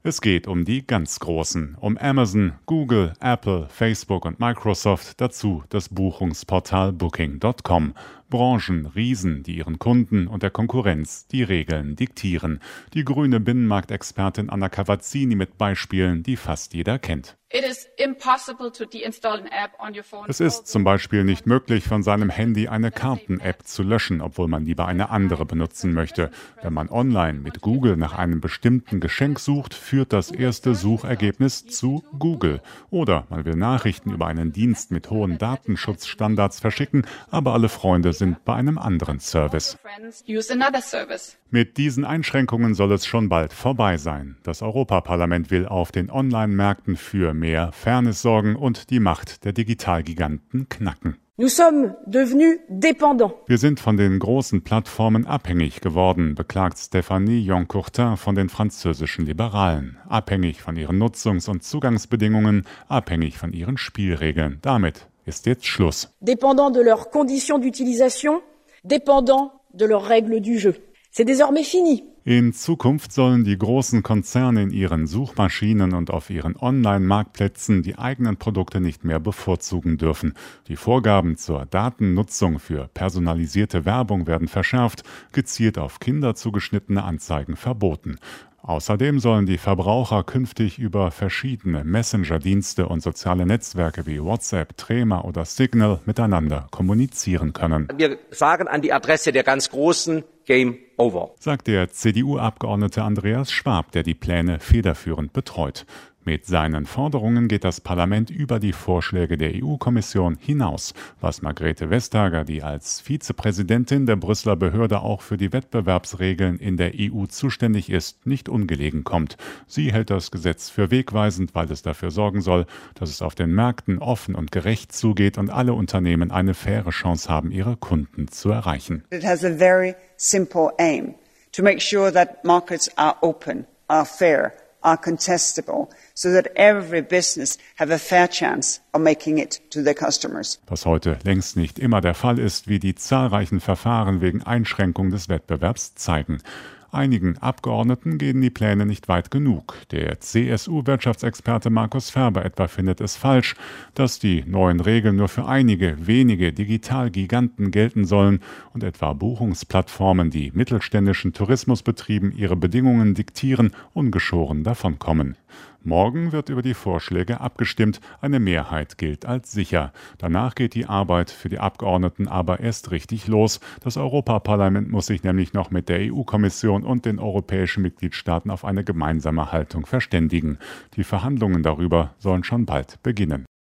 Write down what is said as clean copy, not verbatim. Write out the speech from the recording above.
Es geht um die ganz Großen, um Amazon, Google, Apple, Facebook und Microsoft, dazu das Buchungsportal Booking.com. Branchenriesen, die ihren Kunden und der Konkurrenz die Regeln diktieren. Die grüne Binnenmarktexpertin Anna Cavazzini mit Beispielen, die fast jeder kennt. Es ist zum Beispiel nicht möglich, von seinem Handy eine Karten-App zu löschen, obwohl man lieber eine andere benutzen möchte. Wenn man online mit Google nach einem bestimmten Geschenk sucht, führt das erste Suchergebnis zu Google. Oder man will Nachrichten über einen Dienst mit hohen Datenschutzstandards verschicken, aber alle Freunde sind bei einem anderen Service. Mit diesen Einschränkungen soll es schon bald vorbei sein. Das Europaparlament will auf den Online-Märkten für mehr Fairness sorgen und die Macht der Digitalgiganten knacken. Wir sind von den großen Plattformen abhängig geworden, beklagt Stéphanie Yoncourtin von den französischen Liberalen. Abhängig von ihren Nutzungs- und Zugangsbedingungen, abhängig von ihren Spielregeln. Damit ist jetzt Schluss. Dépendant de leurs conditions d'utilisation, dépendant de leurs règles du jeu. C'est désormais fini. In Zukunft sollen die großen Konzerne in ihren Suchmaschinen und auf ihren Online-Marktplätzen die eigenen Produkte nicht mehr bevorzugen dürfen. Die Vorgaben zur Datennutzung für personalisierte Werbung werden verschärft, gezielt auf Kinder zugeschnittene Anzeigen verboten. Außerdem sollen die Verbraucher künftig über verschiedene Messenger-Dienste und soziale Netzwerke wie WhatsApp, Threema oder Signal miteinander kommunizieren können. Wir sagen an die Adresse der ganz Großen, Game over, sagt der CDU-Abgeordnete Andreas Schwab, der die Pläne federführend betreut. Mit seinen Forderungen geht das Parlament über die Vorschläge der EU-Kommission hinaus, was Margrethe Vestager, die als Vizepräsidentin der Brüsseler Behörde auch für die Wettbewerbsregeln in der EU zuständig ist, nicht ungelegen kommt. Sie hält das Gesetz für wegweisend, weil es dafür sorgen soll, dass es auf den Märkten offen und gerecht zugeht und alle Unternehmen eine faire Chance haben, ihre Kunden zu erreichen. It has a very simple aim, to make sure that markets are open, are fair, are contestable, so that every business have a fair chance of making it to their customers. Was heute längst nicht immer der Fall ist, wie die zahlreichen Verfahren wegen Einschränkung des Wettbewerbs zeigen. Einigen Abgeordneten gehen die Pläne nicht weit genug. Der CSU-Wirtschaftsexperte Markus Ferber etwa findet es falsch, dass die neuen Regeln nur für einige wenige Digitalgiganten gelten sollen und etwa Buchungsplattformen, die mittelständischen Tourismusbetrieben ihre Bedingungen diktieren, ungeschoren davonkommen. Morgen wird über die Vorschläge abgestimmt. Eine Mehrheit gilt als sicher. Danach geht die Arbeit für die Abgeordneten aber erst richtig los. Das Europaparlament muss sich nämlich noch mit der EU-Kommission und den europäischen Mitgliedstaaten auf eine gemeinsame Haltung verständigen. Die Verhandlungen darüber sollen schon bald beginnen.